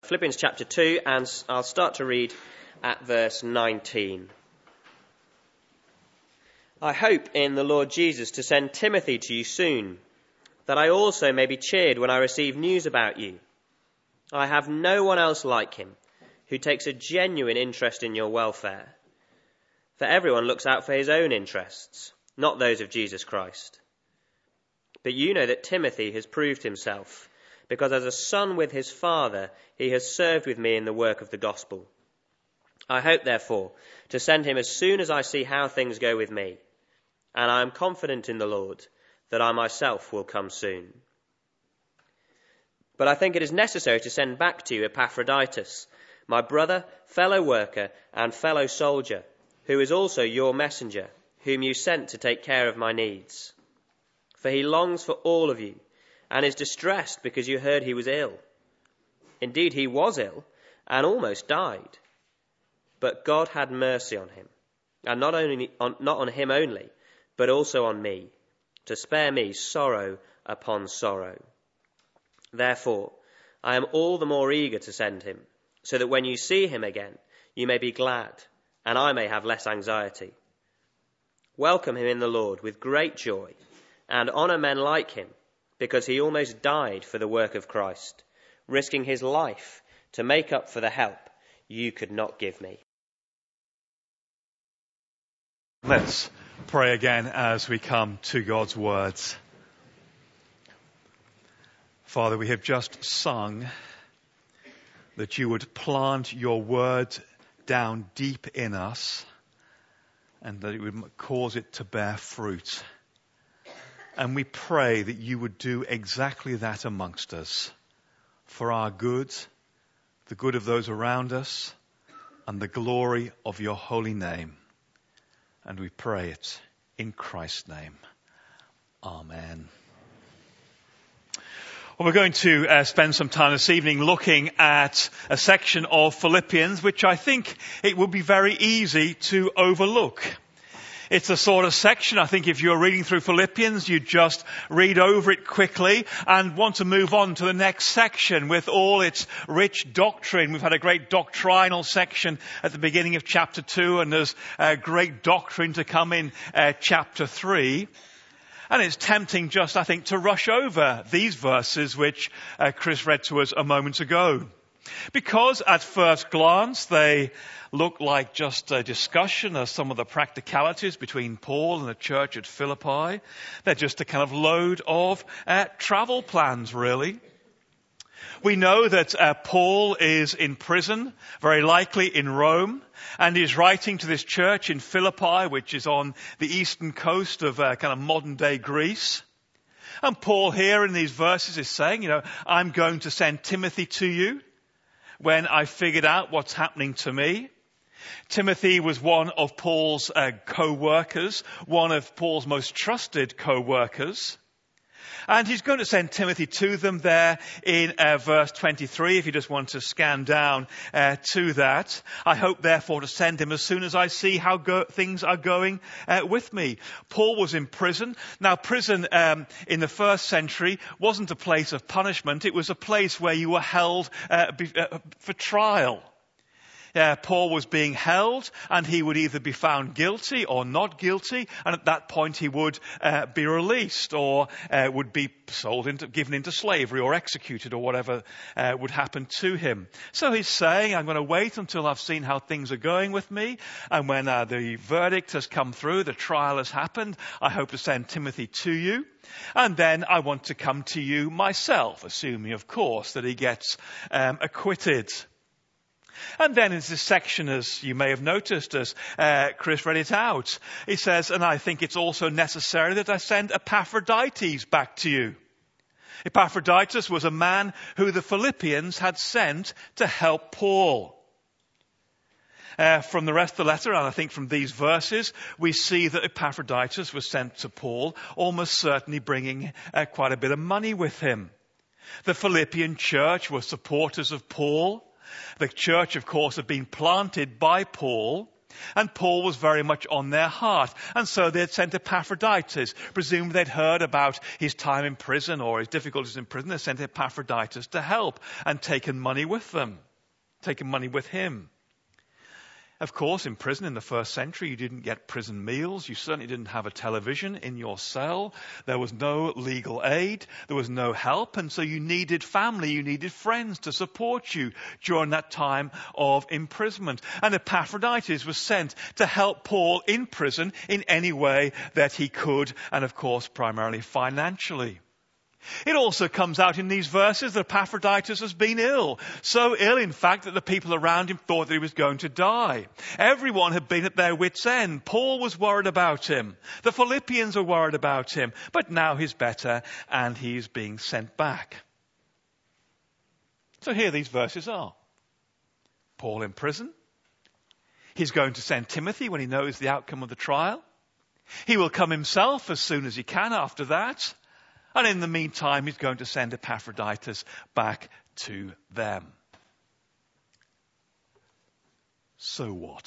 Philippians chapter 2, and I'll start to read at verse 19. I hope in the Lord Jesus to send Timothy to you soon, that I also may be cheered when I receive news about you. I have no one else like him, who takes a genuine interest in your welfare. For everyone looks out for his own interests, not those of Jesus Christ. But you know that Timothy has proved himself, because as a son with his father, he has served with me in the work of the gospel. I hope, therefore, to send him as soon as I see how things go with me, and I am confident in the Lord that I myself will come soon. But I think it is necessary to send back to you Epaphroditus, my brother, fellow worker, and fellow soldier, who is also your messenger, whom you sent to take care of my needs. For he longs for all of you, and is distressed because you heard he was ill. Indeed, he was ill, and almost died. But God had mercy on him, and not on him only, but also on me, to spare me sorrow upon sorrow. Therefore, I am all the more eager to send him, so that when you see him again, you may be glad, and I may have less anxiety. Welcome him in the Lord with great joy, and honour men like him, because he almost died for the work of Christ, risking his life to make up for the help you could not give me. Let's pray again as we come to God's words. Father, we have just sung that you would plant your word down deep in us and that it would cause it to bear fruit. And we pray that you would do exactly that amongst us for our good, the good of those around us, and the glory of your holy name. And we pray it in Christ's name. Amen. Well, we're going to spend some time this evening looking at a section of Philippians, which I think it would be very easy to overlook. It's a sort of section, I think if you're reading through Philippians, you just read over it quickly and want to move on to the next section with all its rich doctrine. We've had a great doctrinal section at the beginning of chapter 2, and there's a great doctrine to come in chapter 3. And it's tempting just, I think, to rush over these verses which Chris read to us a moment ago. Because at first glance they look like just a discussion of some of the practicalities between Paul and the church at Philippi. They're just a kind of load of travel plans, really. We know that Paul is in prison, very likely in Rome, and he's writing to this church in Philippi, which is on the eastern coast of kind of modern-day Greece. And Paul here in these verses is saying, I'm going to send Timothy to you when I figured out what's happening to me. Timothy was one of Paul's co-workers, one of Paul's most trusted co-workers. And he's going to send Timothy to them there in verse 23, if you just want to scan down to that. I hope, therefore, to send him as soon as I see how things are going with me. Paul was in prison. Now, prison in the first century wasn't a place of punishment. It was a place where you were held for trial. Paul was being held, and he would either be found guilty or not guilty, and at that point he would be released or would be given into slavery or executed or whatever would happen to him. So he's saying, I'm going to wait until I've seen how things are going with me, and when the verdict has come through, the trial has happened, I hope to send Timothy to you. And then I want to come to you myself, assuming, of course, that he gets acquitted. And then in this section, as you may have noticed, as Chris read it out, he says, and I think it's also necessary that I send Epaphroditus back to you. Epaphroditus was a man who the Philippians had sent to help Paul. From the rest of the letter, and I think from these verses, we see that Epaphroditus was sent to Paul, almost certainly bringing quite a bit of money with him. The Philippian church were supporters of Paul. The church, of course, had been planted by Paul. And Paul was very much on their heart. And so they had sent Epaphroditus. Presumably they'd heard about his time in prison or his difficulties in prison. They sent Epaphroditus to help and taken money with him. Of course, in prison in the first century, you didn't get prison meals. You certainly didn't have a television in your cell. There was no legal aid. There was no help. And so you needed family. You needed friends to support you during that time of imprisonment. And Epaphroditus was sent to help Paul in prison in any way that he could. And of course, primarily financially. It also comes out in these verses that Epaphroditus has been ill. So ill, in fact, that the people around him thought that he was going to die. Everyone had been at their wits' end. Paul was worried about him. The Philippians were worried about him. But now he's better and he's being sent back. So here these verses are. Paul in prison. He's going to send Timothy when he knows the outcome of the trial. He will come himself as soon as he can after that. And in the meantime, he's going to send Epaphroditus back to them. So what?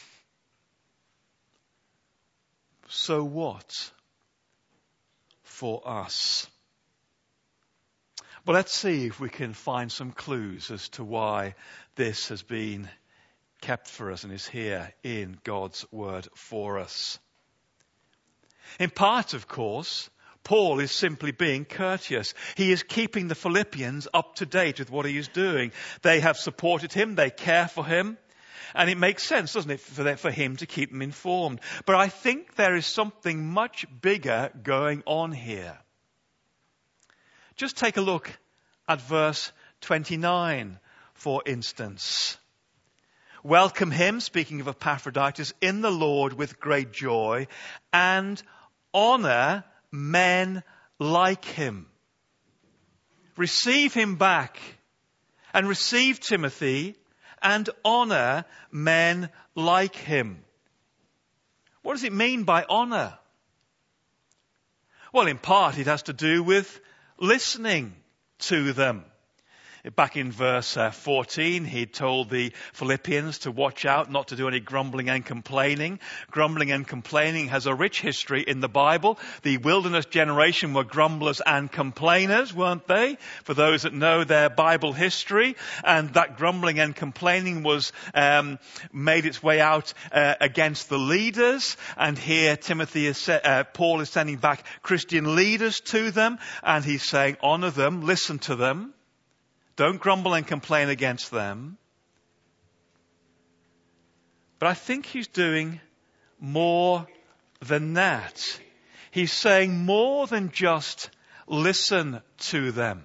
So what for us? Well, let's see if we can find some clues as to why this has been kept for us and is here in God's word for us. In part, of course, Paul is simply being courteous. He is keeping the Philippians up to date with what he is doing. They have supported him. They care for him. And it makes sense, doesn't it, for him to keep them informed. But I think there is something much bigger going on here. Just take a look at verse 29, for instance. Welcome him, speaking of Epaphroditus, in the Lord with great joy, and honor men like him. Receive him back and receive Timothy and honor men like him. What does it mean by honor? Well, in part it has to do with listening to them. Back in verse 14, he told the Philippians to watch out not to do any grumbling and complaining. Grumbling and complaining has a rich history in the Bible. The wilderness generation were grumblers and complainers, weren't they? For those that know their Bible history. And that grumbling and complaining was made its way out against the leaders. And here Paul is sending back Christian leaders to them. And he's saying, honor them, listen to them. Don't grumble and complain against them. But I think he's doing more than that. He's saying more than just listen to them.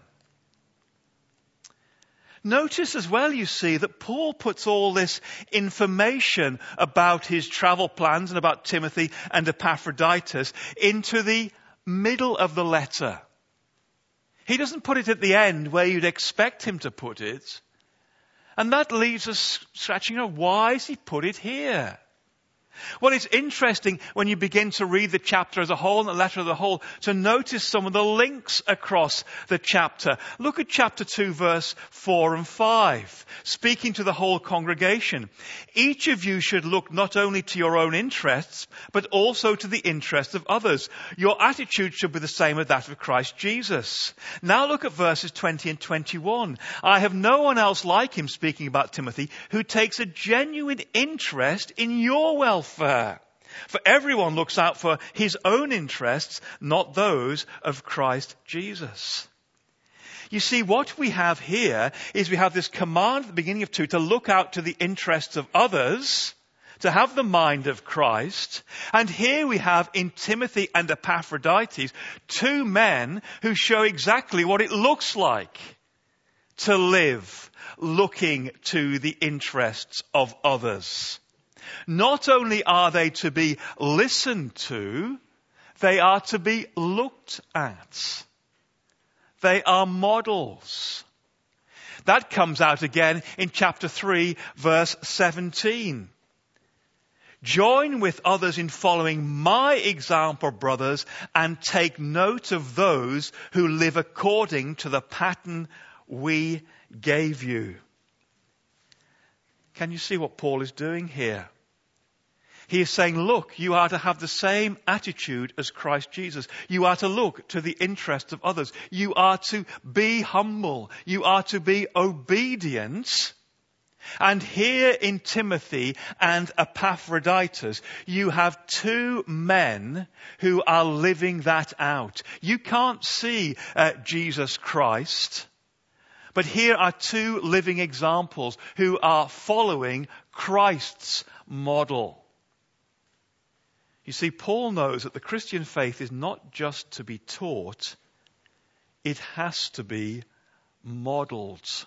Notice as well, you see, that Paul puts all this information about his travel plans and about Timothy and Epaphroditus into the middle of the letter. He doesn't put it at the end where you'd expect him to put it. And that leaves us scratching out, why has he put it here? Well, it's interesting when you begin to read the chapter as a whole and the letter as a whole to notice some of the links across the chapter. Look at chapter 2, verse 4 and 5. Speaking to the whole congregation. Each of you should look not only to your own interests, but also to the interests of others. Your attitude should be the same as that of Christ Jesus. Now look at verses 20 and 21. I have no one else like him, speaking about Timothy, who takes a genuine interest in your welfare. For everyone looks out for his own interests, not those of Christ Jesus. You see, what we have here is we have this command at the beginning of 2 to look out to the interests of others, to have the mind of Christ. And here we have in Timothy and Epaphroditus 2 men who show exactly what it looks like to live looking to the interests of others. Not only are they to be listened to, they are to be looked at. They are models. That comes out again in chapter 3, verse 17. Join with others in following my example, brothers, and take note of those who live according to the pattern we gave you. Can you see what Paul is doing here? He is saying, look, you are to have the same attitude as Christ Jesus. You are to look to the interests of others. You are to be humble. You are to be obedient. And here in Timothy and Epaphroditus, you have two men who are living that out. You can't see Jesus Christ, but here are two living examples who are following Christ's model. You see, Paul knows that the Christian faith is not just to be taught, it has to be modeled.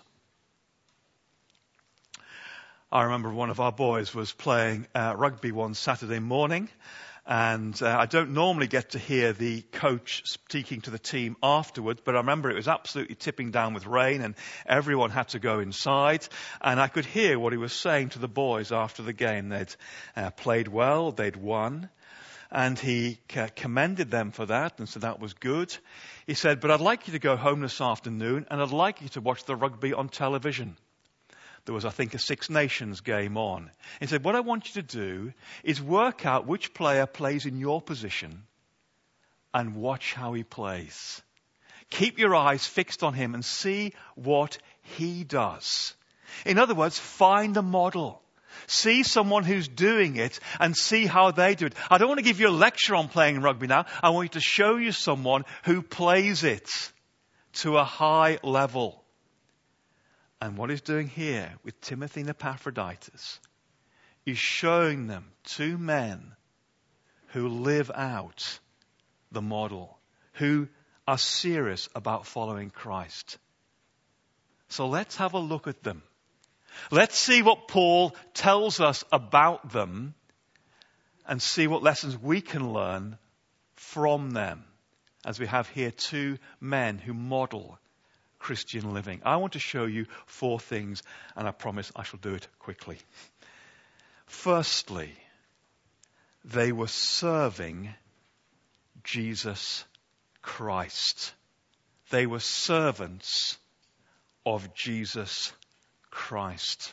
I remember one of our boys was playing rugby one Saturday morning, and I don't normally get to hear the coach speaking to the team afterwards, but I remember it was absolutely tipping down with rain and everyone had to go inside, and I could hear what he was saying to the boys after the game. They'd played well, they'd won, and he commended them for that and said that was good. He said, but I'd like you to go home this afternoon and I'd like you to watch the rugby on television. There was, I think, a Six Nations game on. He said, what I want you to do is work out which player plays in your position and watch how he plays. Keep your eyes fixed on him and see what he does. In other words, find a model. See someone who's doing it and see how they do it. I don't want to give you a lecture on playing rugby now. I want you to show you someone who plays it to a high level. And what he's doing here with Timothy and Epaphroditus is showing them two men who live out the model, who are serious about following Christ. So let's have a look at them. Let's see what Paul tells us about them and see what lessons we can learn from them, as we have here two men who model Christian living. I want to show you four things, and I promise I shall do it quickly. Firstly, they were serving Jesus Christ. They were servants of Jesus Christ.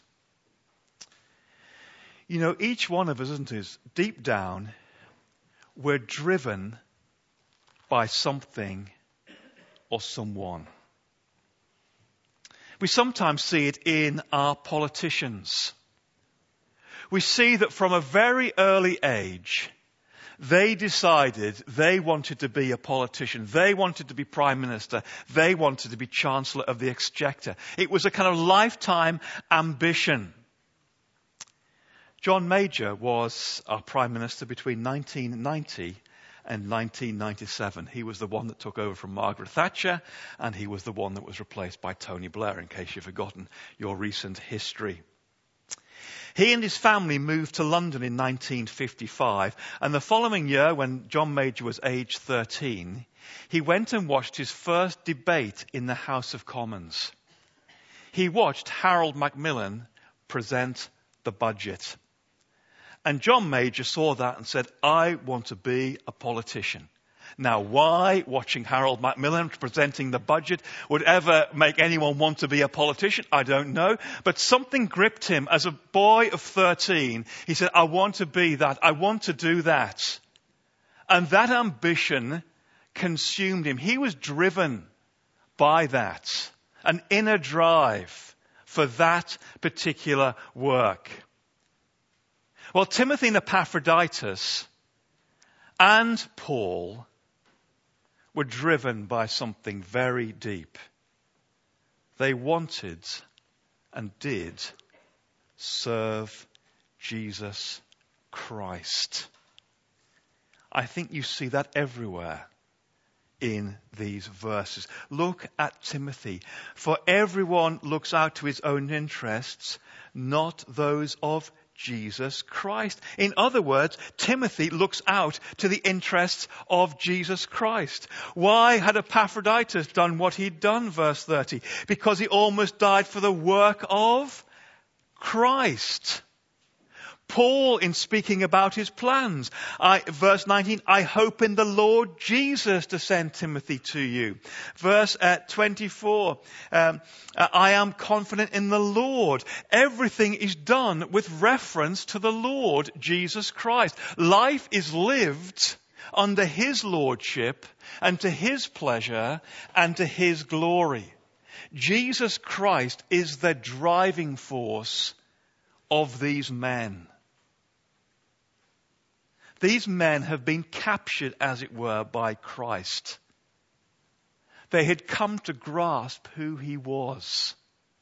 You know, each one of us, isn't it, deep down, we're driven by something or someone. We sometimes see it in our politicians. We see that from a very early age, they decided they wanted to be a politician. They wanted to be Prime Minister. They wanted to be Chancellor of the Exchequer. It was a kind of lifetime ambition. John Major was our Prime Minister between 1990 and 1997. He was the one that took over from Margaret Thatcher, and he was the one that was replaced by Tony Blair, in case you've forgotten your recent history. He and his family moved to London in 1955, and the following year, when John Major was aged 13, he went and watched his first debate in the House of Commons. He watched Harold Macmillan present the budget. And John Major saw that and said, I want to be a politician. Now, why watching Harold Macmillan presenting the budget would ever make anyone want to be a politician, I don't know. But something gripped him as a boy of 13. He said, I want to be that. I want to do that. And that ambition consumed him. He was driven by that, an inner drive for that particular work. Well, Timothy and Epaphroditus and Paul were driven by something very deep. They wanted and did serve Jesus Christ. I think you see that everywhere in these verses. Look at Timothy. For everyone looks out to his own interests, not those of Jesus Christ. In other words, Timothy looks out to the interests of Jesus Christ. Why had Epaphroditus done what he'd done, verse 30? Because he almost died for the work of Christ. Paul, in speaking about his plans, verse 19, I hope in the Lord Jesus to send Timothy to you. Verse 24, I am confident in the Lord. Everything is done with reference to the Lord Jesus Christ. Life is lived under his lordship and to his pleasure and to his glory. Jesus Christ is the driving force of these men. These men have been captured, as it were, by Christ. They had come to grasp who he was.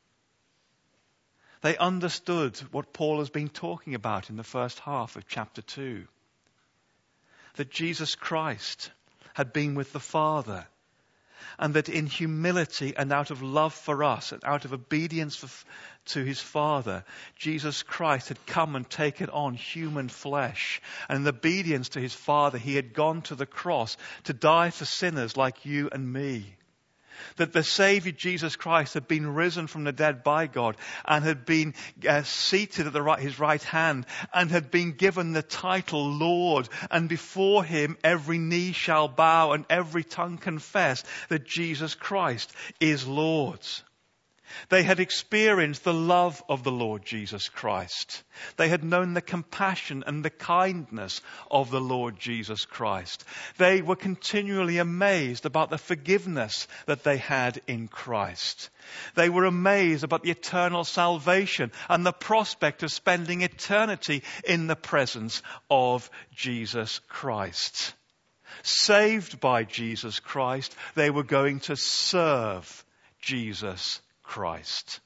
They understood what Paul has been talking about in the first half of chapter 2. That Jesus Christ had been with the Father, and that in humility and out of love for us and out of obedience to his Father, Jesus Christ had come and taken on human flesh. And in obedience to his Father, he had gone to the cross to die for sinners like you and me. That the Savior Jesus Christ had been risen from the dead by God and had been seated at his right hand and had been given the title Lord. And before him every knee shall bow and every tongue confess that Jesus Christ is Lord. They had experienced the love of the Lord Jesus Christ. They had known the compassion and the kindness of the Lord Jesus Christ. They were continually amazed about the forgiveness that they had in Christ. They were amazed about the eternal salvation and the prospect of spending eternity in the presence of Jesus Christ. Saved by Jesus Christ, they were going to serve Jesus Christ.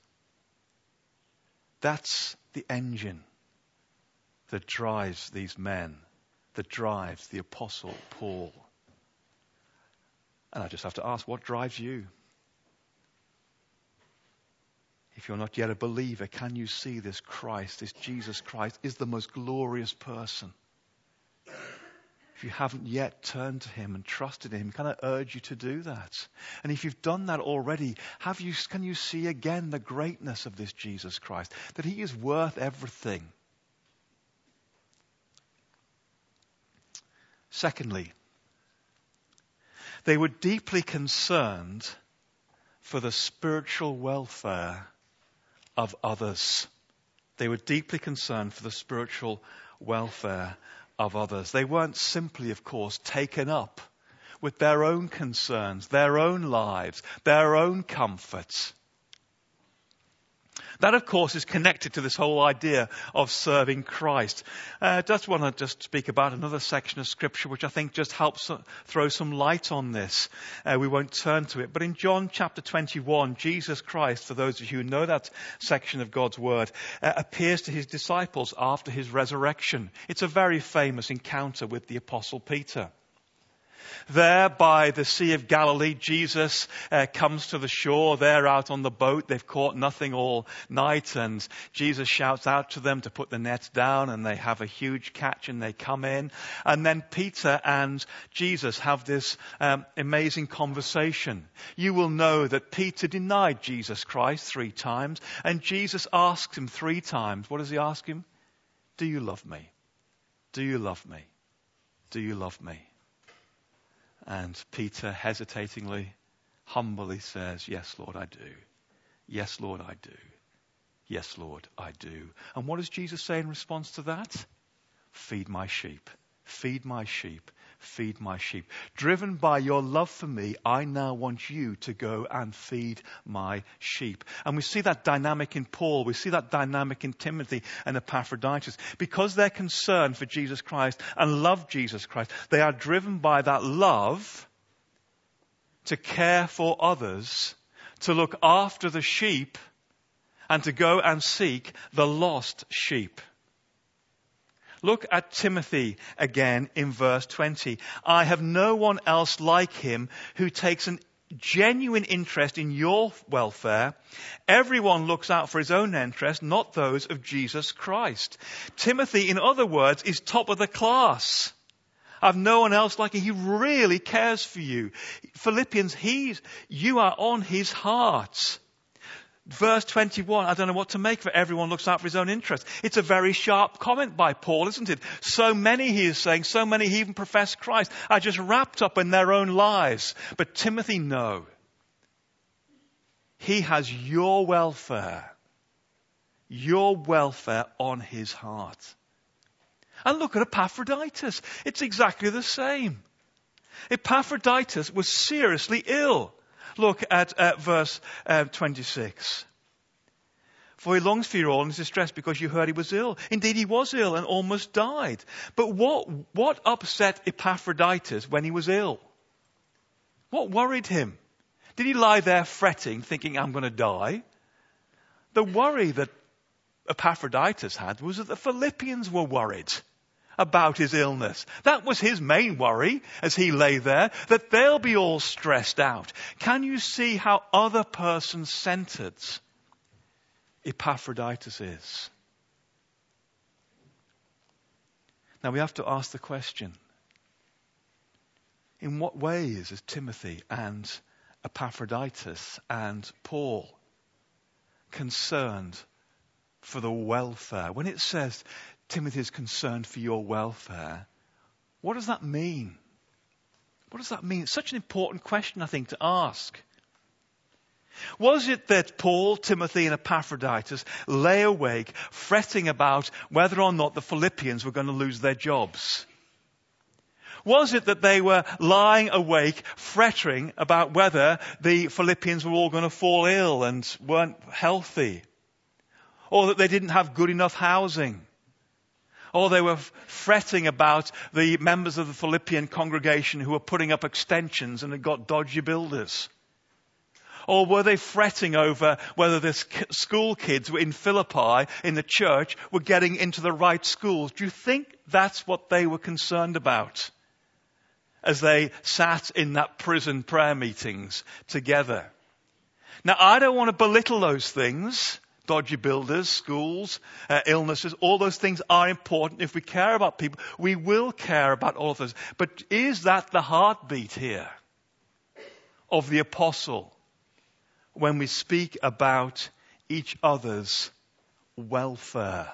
That's the engine that drives these men, that drives the Apostle Paul. And I just have to ask, what drives you? If you're not yet a believer, can you see this Christ, this Jesus Christ, is the most glorious person? If you haven't yet turned to him and trusted him, can I urge you to do that? And if you've done that already, can you see again the greatness of this Jesus Christ? That he is worth everything. Secondly, they were deeply concerned for the spiritual welfare of others. They were deeply concerned for the spiritual welfare of others. They weren't simply, of course, taken up with their own concerns, their own lives, their own comforts. That, of course, is connected to this whole idea of serving Christ. I just want to speak about another section of Scripture which I think just helps throw some light on this. We won't turn to it. But in John chapter 21, Jesus Christ, for those of you who know that section of God's Word, appears to his disciples after his resurrection. It's a very famous encounter with the Apostle Peter. There by the Sea of Galilee, Jesus comes to the shore. They're out on the boat. They've caught nothing all night. And Jesus shouts out to them to put the nets down. And they have a huge catch and they come in. And then Peter and Jesus have this amazing conversation. You will know that Peter denied Jesus Christ 3 times. And Jesus asks him 3 times. What does he ask him? Do you love me? Do you love me? Do you love me? And Peter hesitatingly, humbly says, yes, Lord, I do. Yes, Lord, I do. Yes, Lord, I do. And what does Jesus say in response to that? Feed my sheep. Feed my sheep. Feed my sheep. Driven by your love for me, I now want you to go and feed my sheep. And we see that dynamic in Paul. We see that dynamic in Timothy and Epaphroditus. Because they're concerned for Jesus Christ and love Jesus Christ, they are driven by that love to care for others, to look after the sheep, and to go and seek the lost sheep. Look at Timothy again in verse 20. I have no one else like him who takes a genuine interest in your welfare. Everyone looks out for his own interest, not those of Jesus Christ. Timothy, in other words, is top of the class. I've no one else like him. He really cares for you. Philippians, you are on his heart. Verse 21, I don't know what to make of it. Everyone looks out for his own interest. It's a very sharp comment by Paul, isn't it? So many, he is saying, so many even profess Christ are just wrapped up in their own lives. But Timothy, no. He has your welfare on his heart. And look at Epaphroditus. It's exactly the same. Epaphroditus was seriously ill. Look at verse 26. For he longs for you all and is distressed because you heard he was ill. Indeed, he was ill and almost died. But what upset Epaphroditus when he was ill? What worried him? Did he lie there fretting, thinking, I'm going to die? The worry that Epaphroditus had was that the Philippians were worried about his illness. That was his main worry as he lay there, that they'll be all stressed out. Can you see how other person-centered Epaphroditus is? Now we have to ask the question, in what ways is Timothy and Epaphroditus and Paul concerned for the welfare? When it says Timothy is concerned for your welfare, what does that mean? What does that mean? It's such an important question, I think, to ask. Was it that Paul, Timothy, and Epaphroditus lay awake fretting about whether or not the Philippians were going to lose their jobs? Was it that they were lying awake fretting about whether the Philippians were all going to fall ill and weren't healthy? Or that they didn't have good enough housing? Or they were fretting about the members of the Philippian congregation who were putting up extensions and had got dodgy builders? Or were they fretting over whether the school kids in Philippi in the church were getting into the right schools? Do you think that's what they were concerned about as they sat in that prison prayer meetings together? Now, I don't want to belittle those things. Dodgy builders, schools, illnesses, all those things are important. If we care about people, we will care about all of those. But is that the heartbeat here of the apostle when we speak about each other's welfare?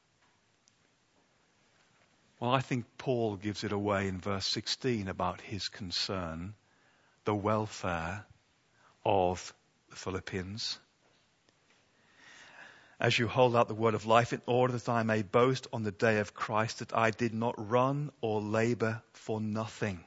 Well, I think Paul gives it away in verse 16 about his concern, the welfare of the Philippians. As you hold out the word of life, in order that I may boast on the day of Christ that I did not run or labor for nothing.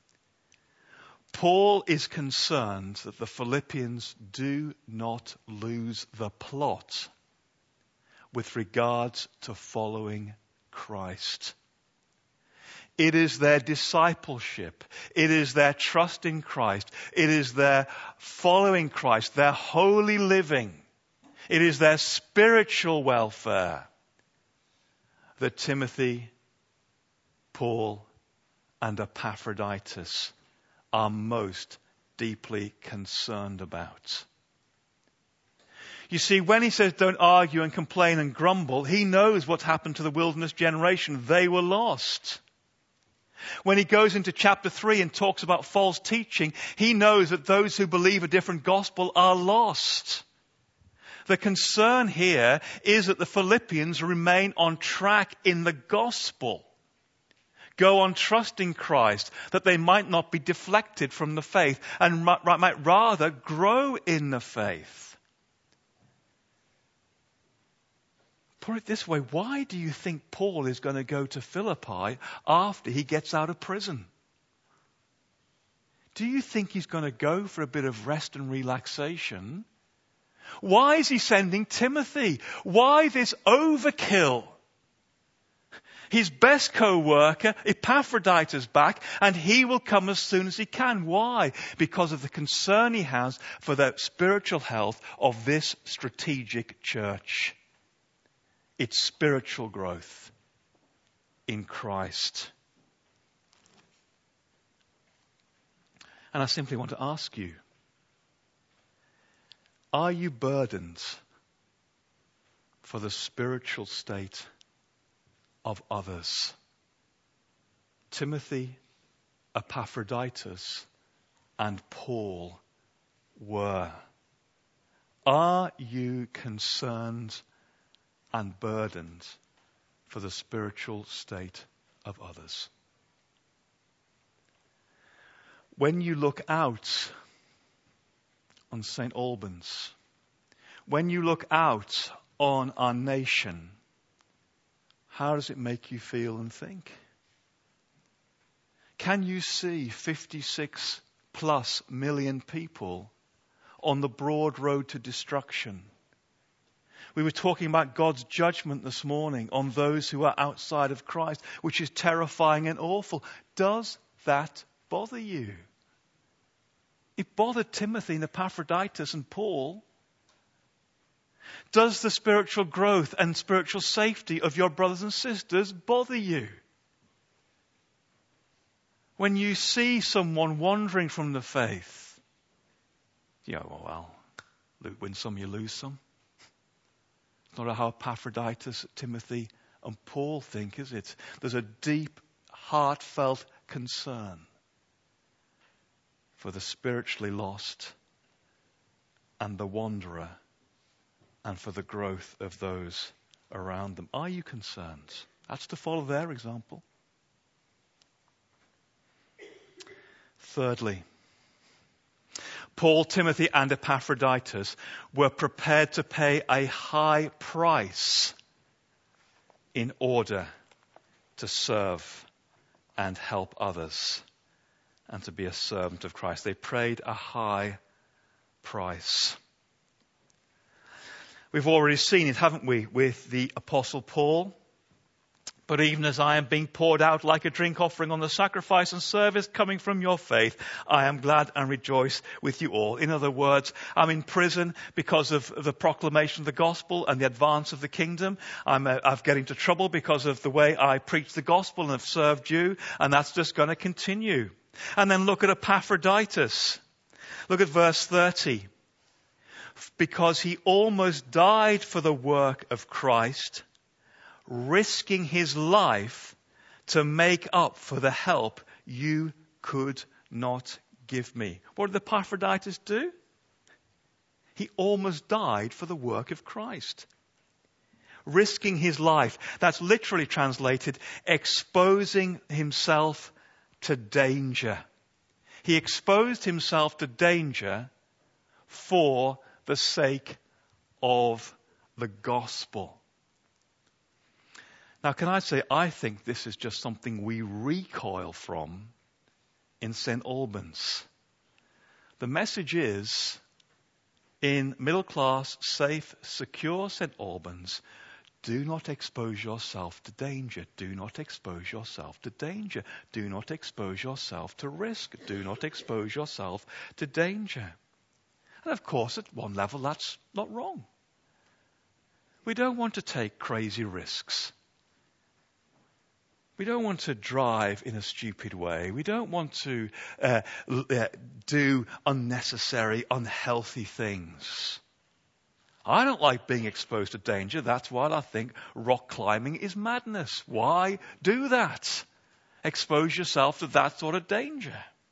Paul is concerned that the Philippians do not lose the plot with regards to following Christ. It is their discipleship. It is their trust in Christ. It is their following Christ, their holy living. It is their spiritual welfare that Timothy, Paul, and Epaphroditus are most deeply concerned about. You see, when he says don't argue and complain and grumble, he knows what's happened to the wilderness generation. They were lost. When he goes into chapter 3 and talks about false teaching, he knows that those who believe a different gospel are lost. The concern here is that the Philippians remain on track in the gospel. Go on trusting Christ, that they might not be deflected from the faith and might rather grow in the faith. Put it this way, why do you think Paul is going to go to Philippi after he gets out of prison? Do you think he's going to go for a bit of rest and relaxation? Why is he sending Timothy? Why this overkill? His best co-worker, Epaphroditus, back, and he will come as soon as he can. Why? Because of the concern he has for the spiritual health of this strategic church. Its spiritual growth in Christ. And I simply want to ask you, are you burdened for the spiritual state of others? Timothy, Epaphroditus, and Paul were. Are you concerned and burdened for the spiritual state of others? When you look out on St. Albans, when you look out on our nation, how does it make you feel and think? Can you see 56 plus million people on the broad road to destruction? We were talking about God's judgment this morning on those who are outside of Christ, which is terrifying and awful. Does that bother you? It bothered Timothy and Epaphroditus and Paul. Does the spiritual growth and spiritual safety of your brothers and sisters bother you? When you see someone wandering from the faith, you go, well, win some, you lose some. It's not how Epaphroditus, Timothy, and Paul think, is it? There's a deep, heartfelt concern for the spiritually lost and the wanderer and for the growth of those around them. Are you concerned? That's to follow their example. Thirdly, Paul, Timothy, and Epaphroditus were prepared to pay a high price in order to serve and help others and to be a servant of Christ. They paid a high price. We've already seen it, haven't we, with the Apostle Paul? But even as I am being poured out like a drink offering on the sacrifice and service coming from your faith, I am glad and rejoice with you all. In other words, I'm in prison because of the proclamation of the gospel and the advance of the kingdom. I've get into trouble because of the way I preach the gospel and have served you, and that's just going to continue. And then look at Epaphroditus. Look at verse 30. Because he almost died for the work of Christ, risking his life to make up for the help you could not give me. What did Epaphroditus do? He almost died for the work of Christ. Risking his life. That's literally translated, exposing himself to danger. He exposed himself to danger for the sake of the gospel. Now, can I say, I think this is just something we recoil from in St. Albans. The message is, in middle-class, safe, secure St. Albans, do not expose yourself to danger. Do not expose yourself to danger. Do not expose yourself to risk. Do not expose yourself to danger. And of course, at one level, that's not wrong. We don't want to take crazy risks. We don't want to drive in a stupid way. We don't want to do unnecessary, unhealthy things. I don't like being exposed to danger. That's why I think rock climbing is madness. Why do that? Expose yourself to that sort of danger.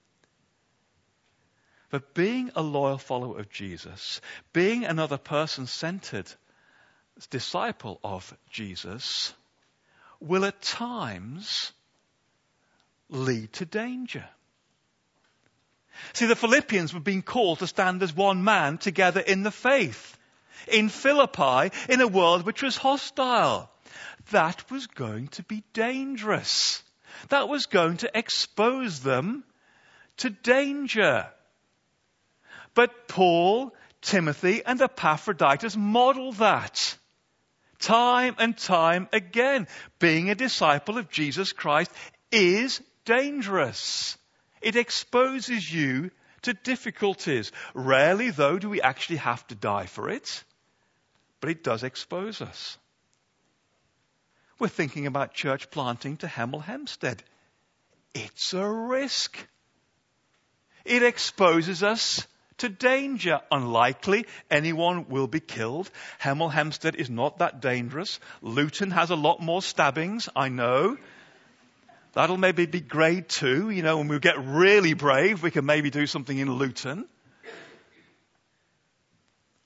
But being a loyal follower of Jesus, being another person-centered disciple of Jesus, will at times lead to danger. See, the Philippians were being called to stand as one man together in the faith. In Philippi, in a world which was hostile. That was going to be dangerous. That was going to expose them to danger. But Paul, Timothy, and Epaphroditus model that. Time and time again. Being a disciple of Jesus Christ is dangerous. It exposes you to difficulties. Rarely, though, do we actually have to die for it. But it does expose us. We're thinking about church planting to Hemel Hempstead. It's a risk. It exposes us to danger. Unlikely anyone will be killed. Hemel Hempstead is not that dangerous. Luton has a lot more stabbings, I know. That'll maybe be grade 2. You know, when we get really brave, we can maybe do something in Luton.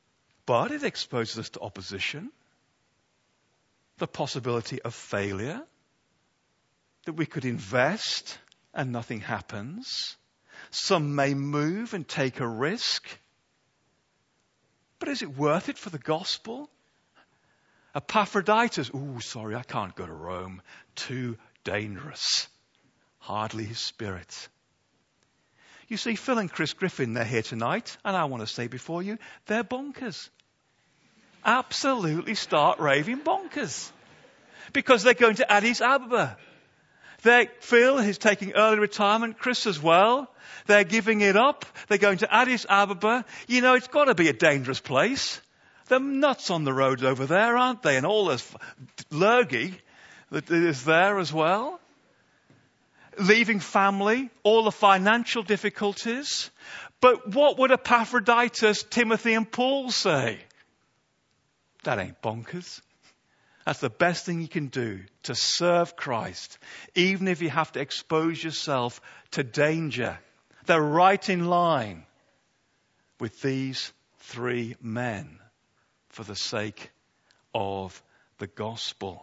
But it exposes us to opposition, the possibility of failure, that we could invest and nothing happens. Some may move and take a risk. But is it worth it for the gospel? Epaphroditus, sorry, I can't go to Rome. Too dangerous. Hardly his spirit. You see, Phil and Chris Griffin, they're here tonight, and I want to say before you, they're bonkers. Absolutely start raving bonkers. Because they're going to Addis Ababa. Phil is taking early retirement, Chris as well. They're giving it up. They're going to Addis Ababa. You know, it's got to be a dangerous place. They're nuts on the roads over there, aren't they? And all this lurgy that is there as well. Leaving family, all the financial difficulties. But what would Epaphroditus, Timothy and Paul say? That ain't bonkers. That's the best thing you can do to serve Christ, even if you have to expose yourself to danger. They're right in line with these three men for the sake of the gospel.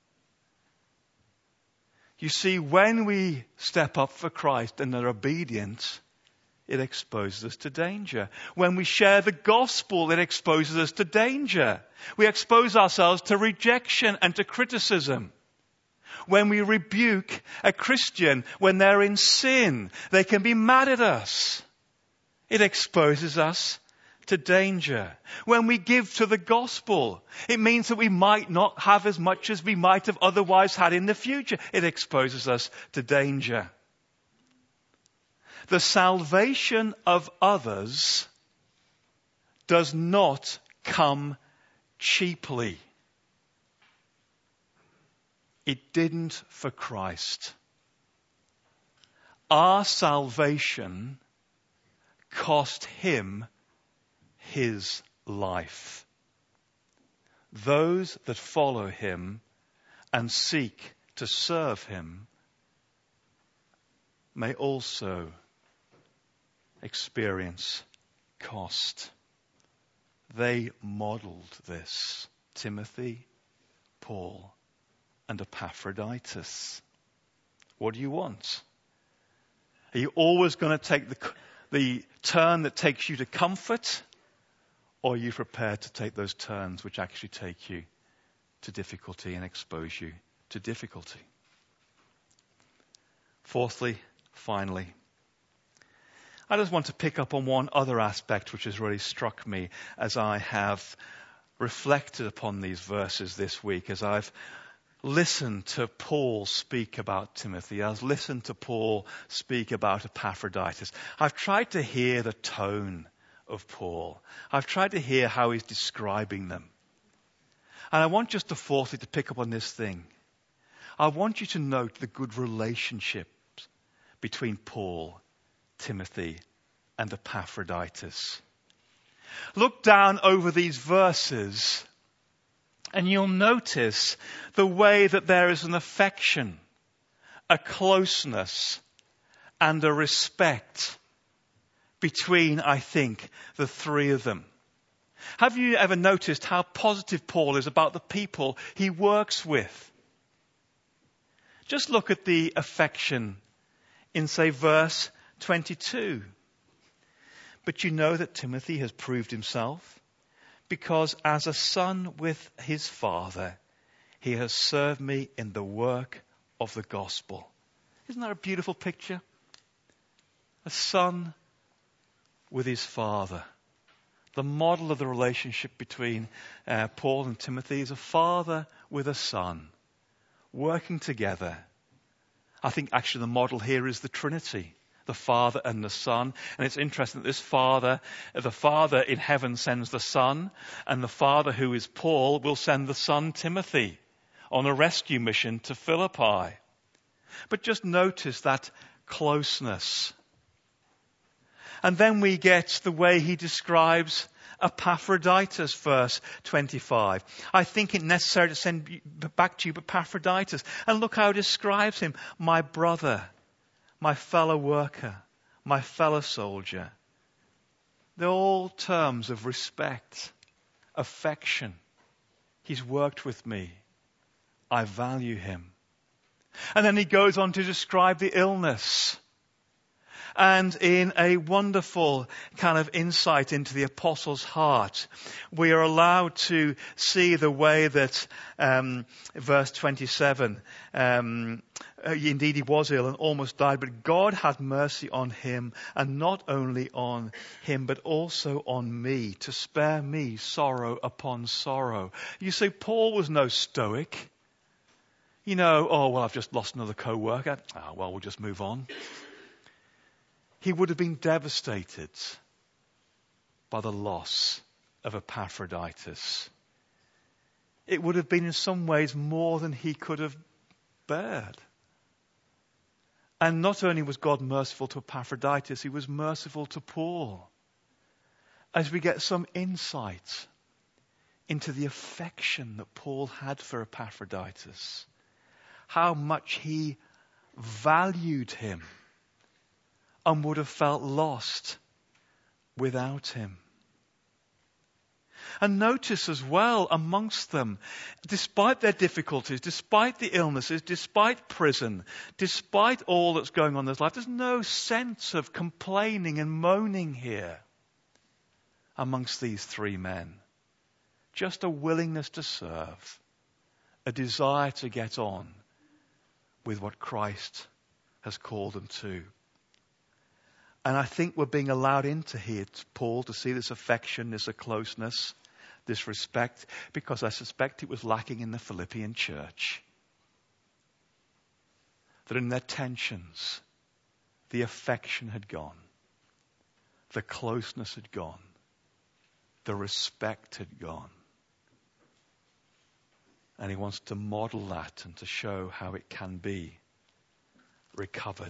You see, when we step up for Christ and are obedient, it exposes us to danger. When we share the gospel, it exposes us to danger. We expose ourselves to rejection and to criticism. When we rebuke a Christian when they're in sin, they can be mad at us. It exposes us to danger. When we give to the gospel, it means that we might not have as much as we might have otherwise had in the future. It exposes us to danger. The salvation of others does not come cheaply. It didn't for Christ. Our salvation cost him his life. Those that follow him and seek to serve him may also experience cost. They modeled this. Timothy, Paul, and Epaphroditus. What do you want? Are you always going to take the turn that takes you to comfort? Or are you prepared to take those turns which actually take you to difficulty and expose you to difficulty? Fourthly, finally, I just want to pick up on one other aspect which has really struck me as I have reflected upon these verses this week, as I've listened to Paul speak about Timothy. I've listened to Paul speak about Epaphroditus. I've tried to hear the tone of Paul. I've tried to hear how he's describing them. And I want just to fourthly to pick up on this thing. I want you to note the good relationships between Paul, Timothy, and Epaphroditus. Look down over these verses and you'll notice the way that there is an affection, a closeness, and a respect between, I think, the three of them. Have you ever noticed how positive Paul is about the people he works with? Just look at the affection in, say, verse 22. But you know that Timothy has proved himself, because as a son with his father, he has served me in the work of the gospel. Isn't that a beautiful picture? A son with his father. The model of the relationship between Paul and Timothy is a father with a son, working together. I think actually the model here is the Trinity, the Father and the Son. And it's interesting that this Father, the Father in heaven sends the Son, and the Father who is Paul will send the son Timothy on a rescue mission to Philippi. But just notice that closeness. And then we get the way he describes Epaphroditus, verse 25. I think it necessary to send back to you Epaphroditus. And look how it describes him. My brother, my fellow worker, my fellow soldier. They're all terms of respect. affection. He's worked with me. I value him. And then he goes on to describe the illness. And in a wonderful kind of insight into the apostle's heart, we are allowed to see the way that, verse 27, indeed he was ill and almost died, but God had mercy on him, and not only on him, but also on me, to spare me sorrow upon sorrow. You say Paul was no stoic. Oh, well, I've just lost another co-worker. Well, we'll just move on. He would have been devastated by the loss of Epaphroditus. It would have been in some ways more than he could have bared. And not only was God merciful to Epaphroditus, he was merciful to Paul. As we get some insight into the affection that Paul had for Epaphroditus, how much he valued him and would have felt lost without him. And notice as well amongst them, despite their difficulties, despite the illnesses, despite prison, despite all that's going on in their life, there's no sense of complaining and moaning here amongst these three men. Just a willingness to serve, a desire to get on with what Christ has called them to. And I think we're being allowed into here, Paul, to see this affection, this closeness, this respect, because I suspect it was lacking in the Philippian church. That in their tensions, the affection had gone, the closeness had gone, the respect had gone. And he wants to model that and to show how it can be recovered.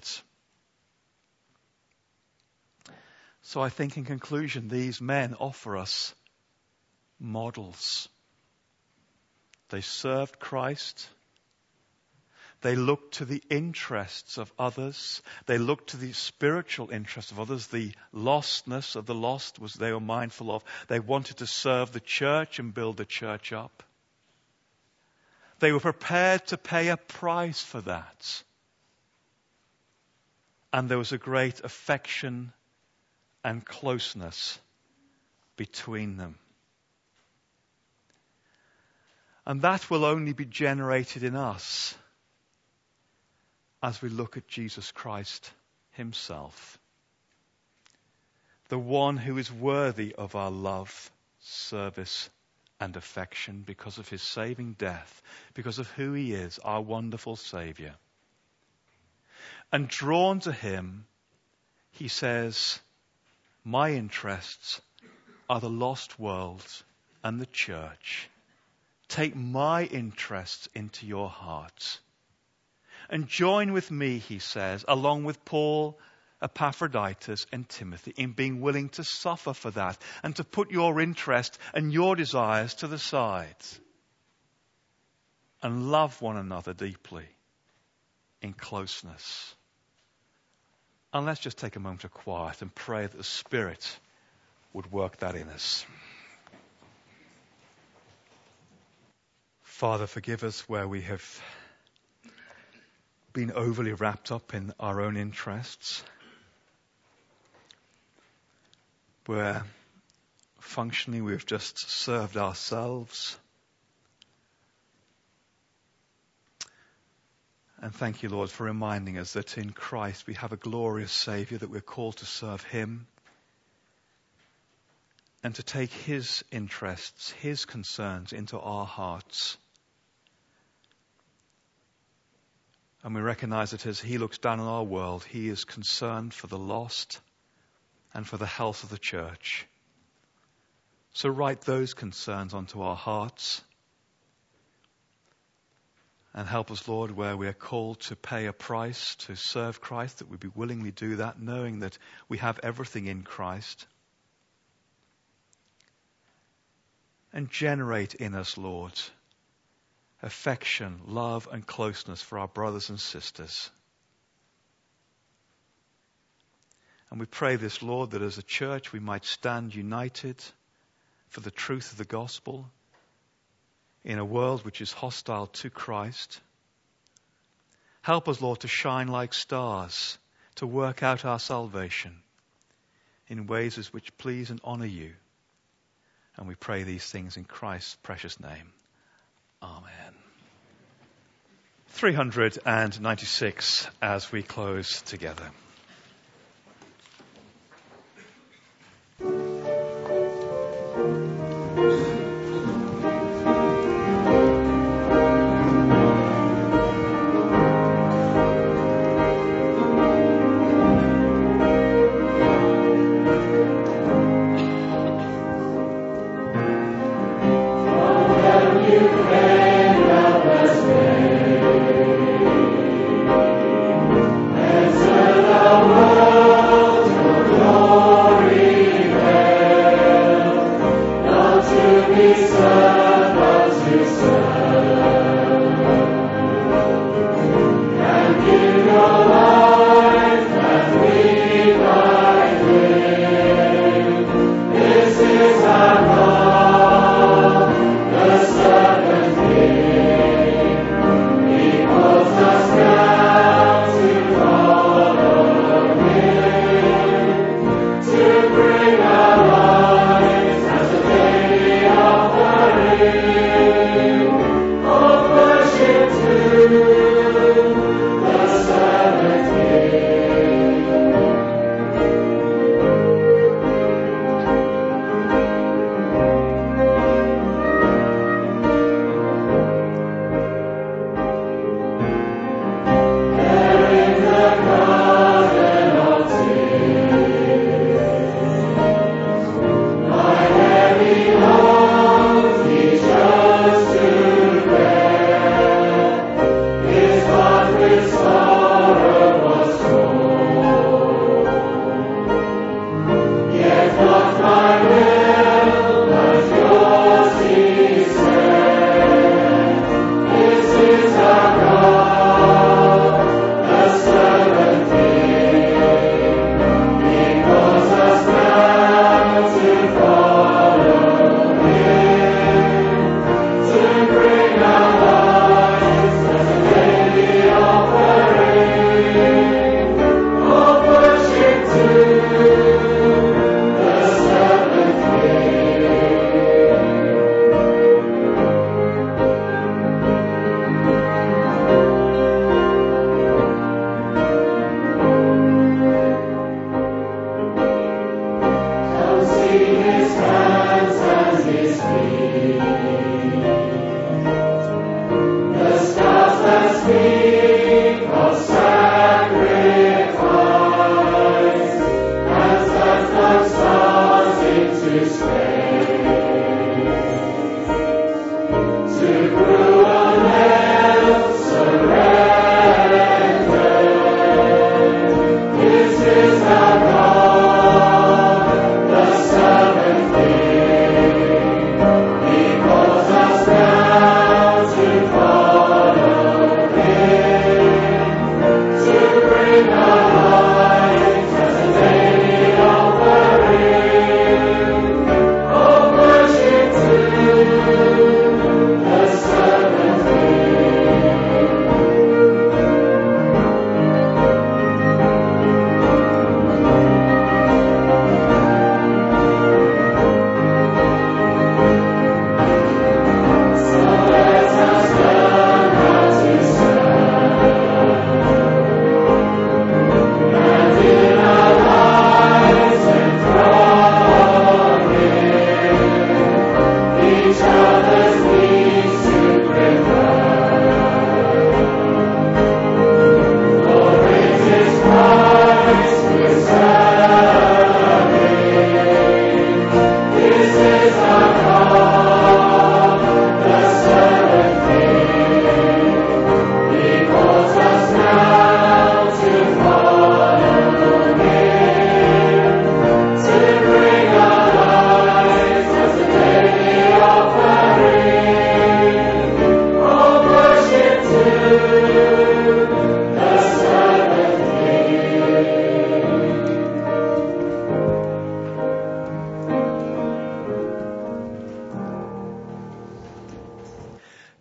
So I think in conclusion, these men offer us models. They served Christ. They looked to the interests of others. They looked to the spiritual interests of others. The lostness of the lost was they were mindful of. They wanted to serve the church and build the church up. They were prepared to pay a price for that. And there was a great affection and closeness between them. And that will only be generated in us as we look at Jesus Christ himself, the one who is worthy of our love, service, and affection because of his saving death, because of who he is, our wonderful Saviour. And drawn to him, he says, my interests are the lost world and the church. Take my interests into your hearts. And join with me, he says, along with Paul, Epaphroditus, and Timothy, in being willing to suffer for that and to put your interest and your desires to the side and love one another deeply in closeness. And let's just take a moment of quiet and pray that the Spirit would work that in us. Father, forgive us where we have been overly wrapped up in our own interests, where functionally we've just served ourselves. And thank you, Lord, for reminding us that in Christ we have a glorious Saviour, that we're called to serve him and to take his interests, his concerns into our hearts. And we recognize that as he looks down on our world, he is concerned for the lost and for the health of the church. So write those concerns onto our hearts. And help us, Lord, where we are called to pay a price to serve Christ, that we be willingly do that, knowing that we have everything in Christ. And generate in us, Lord, affection, love, and closeness for our brothers and sisters. And we pray this, Lord, that as a church we might stand united for the truth of the gospel in a world which is hostile to Christ. Help us, Lord, to shine like stars, to work out our salvation in ways which please and honor you. And we pray these things in Christ's precious name. Amen. 396 as we close together. Love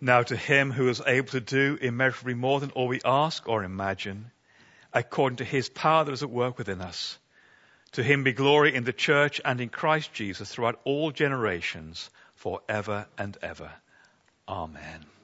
Now to him who is able to do immeasurably more than all we ask or imagine, according to his power that is at work within us, to him be glory in the church and in Christ Jesus throughout all generations, forever and ever. Amen.